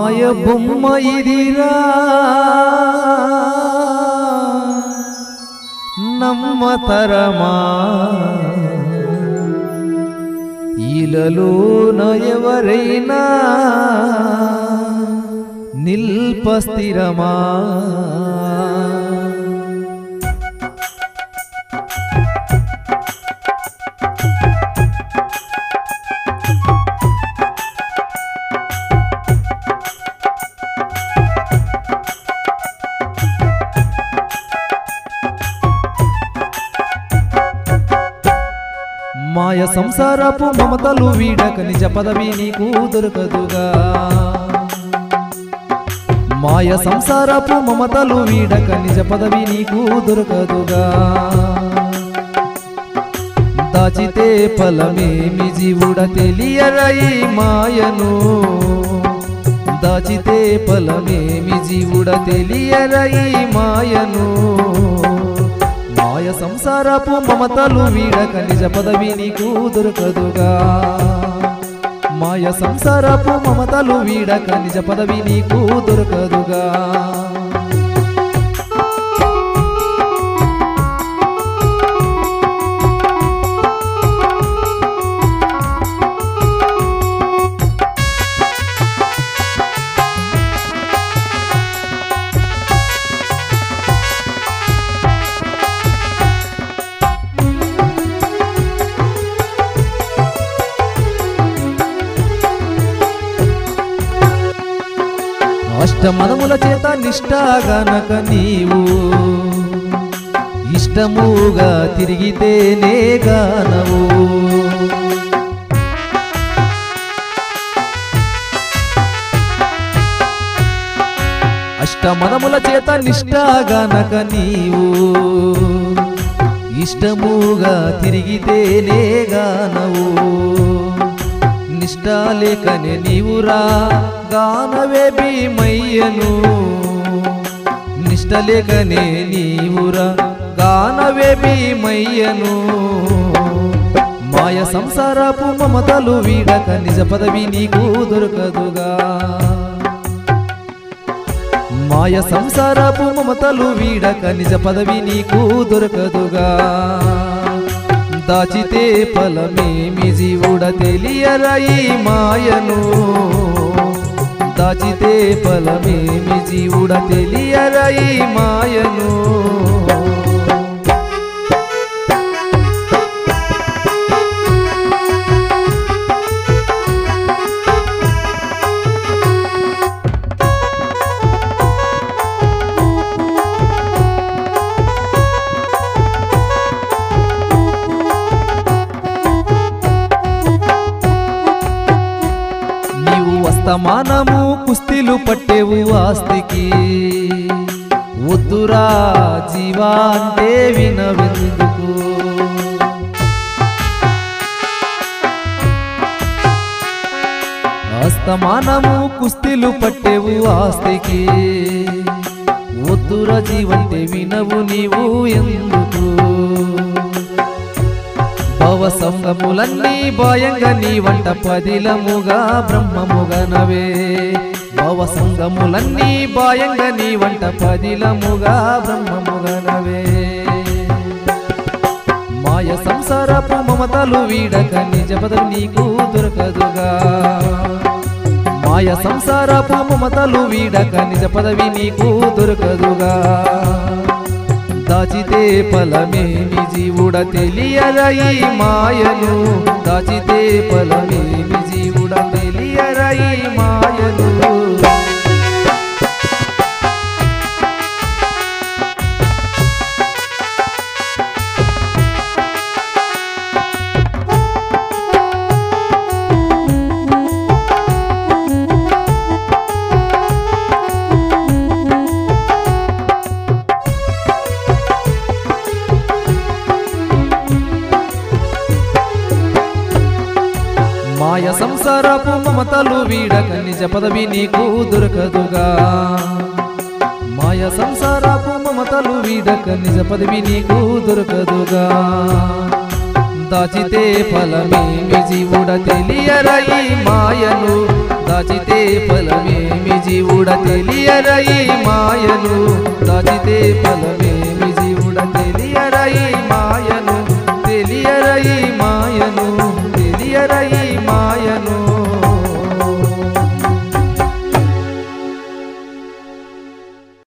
మాయ బొమ్మ ఇదిరా నమ్మతరమా ఇలలోన ఎవరైనా నిల్పస్థిరమా మాయ సంసారపు మమతలు వీడక నిజ పదవి నీకు దొరకదుగా మాయ సంసారపు మమతలు వీడక నిజ పదవి నీకు దొరకదుగా దాచితే ఫలమేమి జీవుడ తెలియరై మాయను దాచితే ఫలమేమి జీవుడ తెలియరై మాయను మాయ సంసారపు మమతలు వీడక నిజ పదవి నీకు దొరకదుగా మాయ సంసారపు మమతలు వీడక నిజ పదవి నీకు దొరకదుగా అష్టమదముల చేత నిష్ఠాగనక నీవు ఇష్టముగా తిరిగితేనే గానవు అష్టమదముల చేత నిష్ఠాగనక నీవు ఇష్టముగా తిరిగితేనే గానవు నిష్ఠాలేకనే నీవురా గానవే భీమయ్యను నిష్ఠలేకనే నీవురా గానవే భీమయ్యను మాయ సంసారపు మమతలు వీడక నిజ పదవి నీకు దొరకదుగా మాయ సంసారపు మమతలు వీడక నిజ పదవి నీకు దొరకదుగా దాచితే ఫలమేమి జీవుడ తెలియరై మాయను దాచితే ఫలమేమి జీవుడ తెలియరై మాయను స్తమానము కుస్తీలు పట్టేవు ఆస్తికి వద్దురా జీవా అంటే వినవెందుకు అస్తమానము కుస్తీలు పట్టేవు ఆస్తికి వద్దురా జీవంటే వినవు నీవు ఎందుకు భవసంగములన్నీ భయంగా నీ వంట పదిలముగా బ్రహ్మముగనవే భవసంగములన్నీ భయంగా నీ వంట పదిలముగా బ్రహ్మముగనవే మాయ సంసారపు మమతలు వీడక నిజ పదవి నీకు దొరకదుగా మాయ సంసారపు మమతలు వీడక నిజ పదవి నీకు దొరకదుగా దాచితే ఫలమేమి జీవుడ తెలియరై మాయను దాచితే ఫలమేమి జీవుడ తెలియరై మాయను మాయ సంసారపు మమతలు వీడక నిజ పదవి నీకు దొరకదుగా మాయ సంసారపు మమతలు వీడక నిజ పదవి నీకు దొరకదుగా దాచితే ఫలమేమి జీవుడ తెలియరై మాయను దాచితే ఫలమేమి శివుడ తెలియరయి మాయలు దాచితే ఫలమేమి